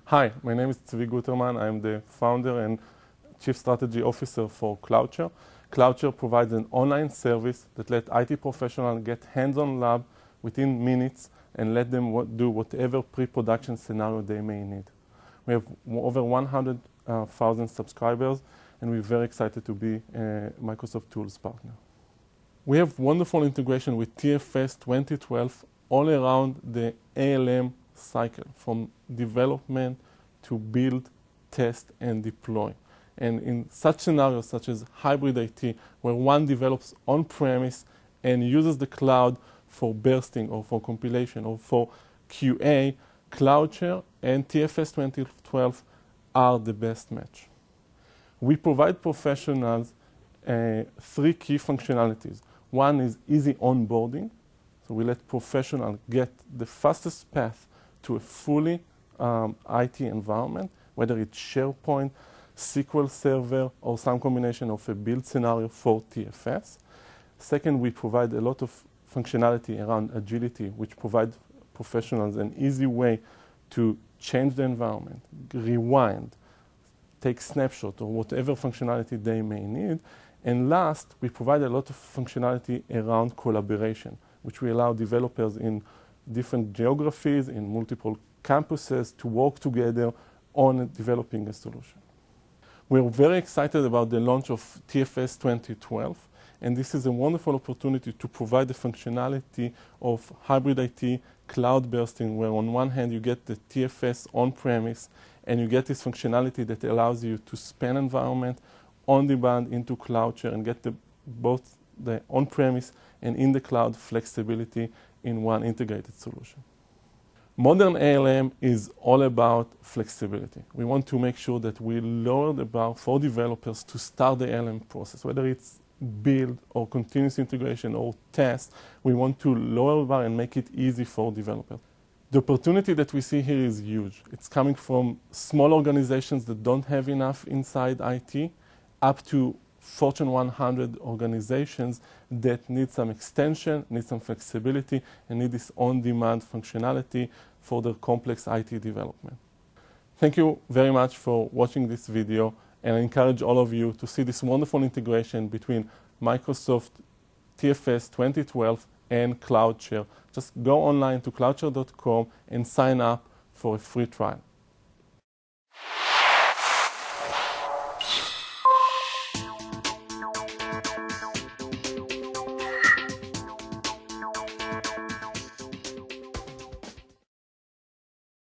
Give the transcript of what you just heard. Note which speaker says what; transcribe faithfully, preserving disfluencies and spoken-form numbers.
Speaker 1: Hi, my name is Tzvi Guterman. I'm the founder and Chief Strategy Officer for CloudShare. CloudShare provides an online service that lets I T professionals get hands-on lab within minutes and let them do whatever pre-production scenario they may need. We have over one hundred thousand subscribers, and we're very excited to be a Microsoft Tools partner. We have wonderful integration with T F S twenty twelve all around the A L M cycle, from development to build, test, and deploy. And in such scenarios such as hybrid I T, where one develops on-premise and uses the cloud for bursting or for compilation or for Q A, CloudShare and T F S twenty twelve are the best match. We provide professionals uh, three key functionalities. One is easy onboarding. So we let professionals get the fastest path to a fully um, I T environment, whether it's SharePoint, S Q L Server, or some combination of a build scenario for T F S. Second, we provide a lot of functionality around agility, which provides professionals an easy way to change the environment, rewind, take snapshot, or whatever functionality they may need. And last, we provide a lot of functionality around collaboration, which we allow developers in different geographies, in multiple campuses, to work together on developing a solution. We're very excited about the launch of T F S twenty twelve, and this is a wonderful opportunity to provide the functionality of hybrid I T cloud bursting, where on one hand you get the T F S on-premise, and you get this functionality that allows you to span environment on demand into CloudShare and get the, both the on-premise and in the cloud flexibility in one integrated solution. Modern A L M is all about flexibility. We want to make sure that we lower the bar for developers to start the A L M process, whether it's build or continuous integration or test. We want to lower the bar and make it easy for developers. The opportunity that we see here is huge. It's coming from small organizations that don't have enough inside I T up to Fortune one hundred organizations that need some extension, need some flexibility, and need this on-demand functionality for their complex I T development. Thank you very much for watching this video, and I encourage all of you to see this wonderful integration between Microsoft T F S twenty twelve and CloudShare. Just go online to cloudshare dot com and sign up for a free trial.